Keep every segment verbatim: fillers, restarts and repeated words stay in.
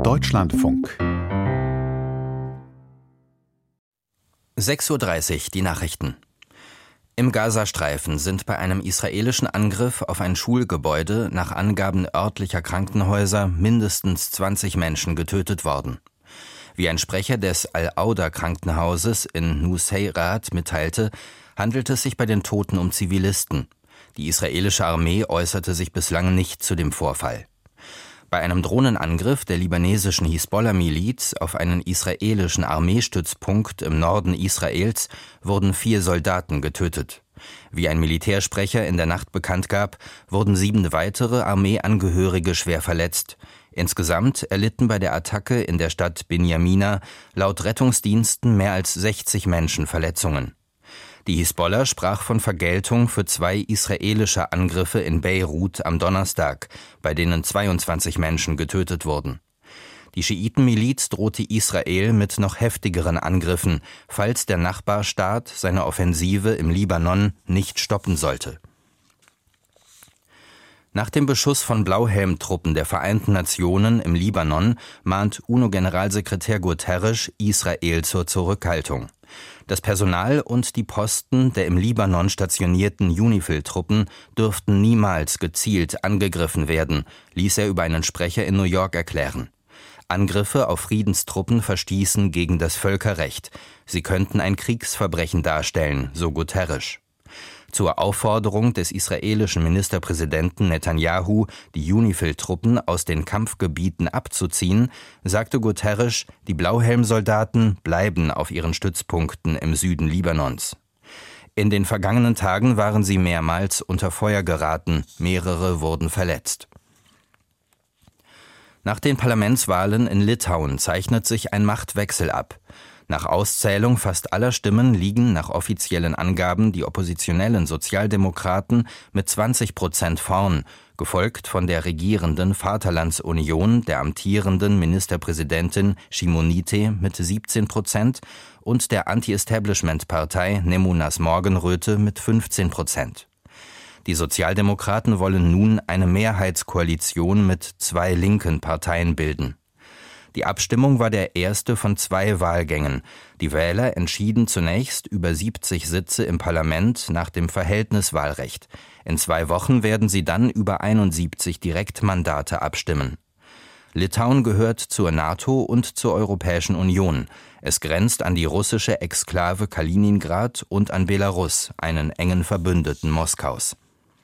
Deutschlandfunk. sechs Uhr dreißig, die Nachrichten. Im Gazastreifen sind bei einem israelischen Angriff auf ein Schulgebäude nach Angaben örtlicher Krankenhäuser mindestens zwanzig Menschen getötet worden. Wie ein Sprecher des Al-Auda-Krankenhauses in Nuseirat mitteilte, handelt es sich bei den Toten um Zivilisten. Die israelische Armee äußerte sich bislang nicht zu dem Vorfall. Bei einem Drohnenangriff der libanesischen Hisbollah-Miliz auf einen israelischen Armeestützpunkt im Norden Israels wurden vier Soldaten getötet. Wie ein Militärsprecher in der Nacht bekannt gab, wurden sieben weitere Armeeangehörige schwer verletzt. Insgesamt erlitten bei der Attacke in der Stadt Binjamina laut Rettungsdiensten mehr als sechzig Menschen Verletzungen. Die Hisbollah sprach von Vergeltung für zwei israelische Angriffe in Beirut am Donnerstag, bei denen zweiundzwanzig Menschen getötet wurden. Die Schiitenmiliz drohte Israel mit noch heftigeren Angriffen, falls der Nachbarstaat seine Offensive im Libanon nicht stoppen sollte. Nach dem Beschuss von Blauhelmtruppen der Vereinten Nationen im Libanon mahnt UNO-Generalsekretär Guterres Israel zur Zurückhaltung. Das Personal und die Posten der im Libanon stationierten UNIFIL-Truppen dürften niemals gezielt angegriffen werden, ließ er über einen Sprecher in New York erklären. Angriffe auf Friedenstruppen verstießen gegen das Völkerrecht. Sie könnten ein Kriegsverbrechen darstellen, so Guterres. Zur Aufforderung des israelischen Ministerpräsidenten Netanyahu, die UNIFIL-Truppen aus den Kampfgebieten abzuziehen, sagte Guterres, die Blauhelmsoldaten bleiben auf ihren Stützpunkten im Süden Libanons. In den vergangenen Tagen waren sie mehrmals unter Feuer geraten, mehrere wurden verletzt. Nach den Parlamentswahlen in Litauen zeichnet sich ein Machtwechsel ab. Nach Auszählung fast aller Stimmen liegen nach offiziellen Angaben die oppositionellen Sozialdemokraten mit zwanzig Prozent vorn, gefolgt von der regierenden Vaterlandsunion der amtierenden Ministerpräsidentin Shimonite mit siebzehn Prozent und der Anti-Establishment-Partei Nemunas Morgenröte mit fünfzehn Prozent. Die Sozialdemokraten wollen nun eine Mehrheitskoalition mit zwei linken Parteien bilden. Die Abstimmung war der erste von zwei Wahlgängen. Die Wähler entschieden zunächst über siebzig Sitze im Parlament nach dem Verhältniswahlrecht. In zwei Wochen werden sie dann über einundsiebzig Direktmandate abstimmen. Litauen gehört zur NATO und zur Europäischen Union. Es grenzt an die russische Exklave Kaliningrad und an Belarus, einen engen Verbündeten Moskaus.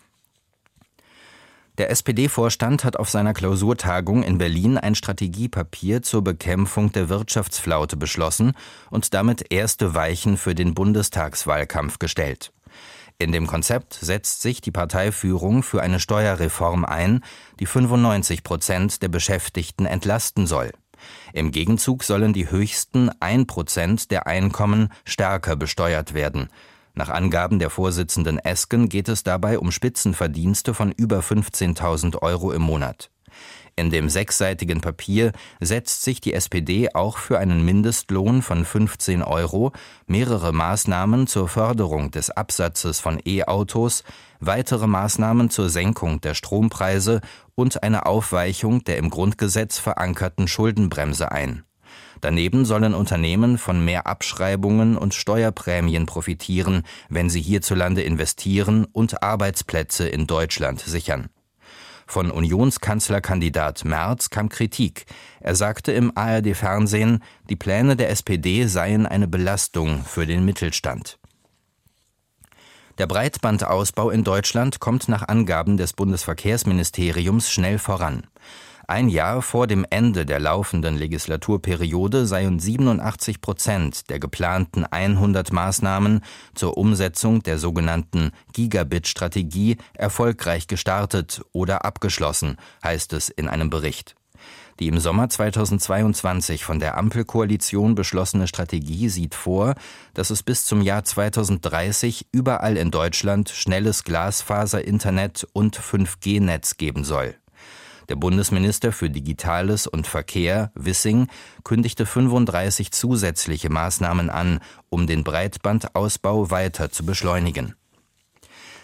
Der S P D-Vorstand hat auf seiner Klausurtagung in Berlin ein Strategiepapier zur Bekämpfung der Wirtschaftsflaute beschlossen und damit erste Weichen für den Bundestagswahlkampf gestellt. In dem Konzept setzt sich die Parteiführung für eine Steuerreform ein, die fünfundneunzig Prozent der Beschäftigten entlasten soll. Im Gegenzug sollen die höchsten ein Prozent der Einkommen stärker besteuert werden. Nach Angaben der Vorsitzenden Esken geht es dabei um Spitzenverdienste von über fünfzehntausend Euro im Monat. In dem sechsseitigen Papier setzt sich die S P D auch für einen Mindestlohn von fünfzehn Euro, mehrere Maßnahmen zur Förderung des Absatzes von E-Autos, weitere Maßnahmen zur Senkung der Strompreise und eine Aufweichung der im Grundgesetz verankerten Schuldenbremse ein. Daneben sollen Unternehmen von mehr Abschreibungen und Steuerprämien profitieren, wenn sie hierzulande investieren und Arbeitsplätze in Deutschland sichern. Von Unionskanzlerkandidat Merz kam Kritik. Er sagte im A R D-Fernsehen, die Pläne der S P D seien eine Belastung für den Mittelstand. Der Breitbandausbau in Deutschland kommt nach Angaben des Bundesverkehrsministeriums schnell voran. Ein Jahr vor dem Ende der laufenden Legislaturperiode seien siebenundachtzig Prozent der geplanten hundert Maßnahmen zur Umsetzung der sogenannten Gigabit-Strategie erfolgreich gestartet oder abgeschlossen, heißt es in einem Bericht. Die im Sommer zweitausendzweiundzwanzig von der Ampelkoalition beschlossene Strategie sieht vor, dass es bis zum Jahr zweitausenddreißig überall in Deutschland schnelles Glasfaser-Internet und fünf G Netz geben soll. Der Bundesminister für Digitales und Verkehr, Wissing, kündigte fünfunddreißig zusätzliche Maßnahmen an, um den Breitbandausbau weiter zu beschleunigen.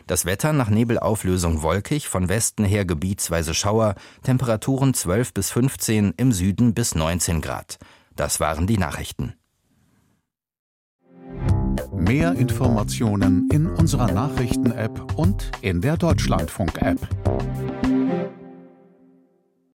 Das Wetter nach Nebelauflösung wolkig, von Westen her gebietsweise Schauer, Temperaturen zwölf bis fünfzehn, im Süden bis neunzehn Grad. Das waren die Nachrichten. Mehr Informationen in unserer Nachrichten-App und in der Deutschlandfunk-App.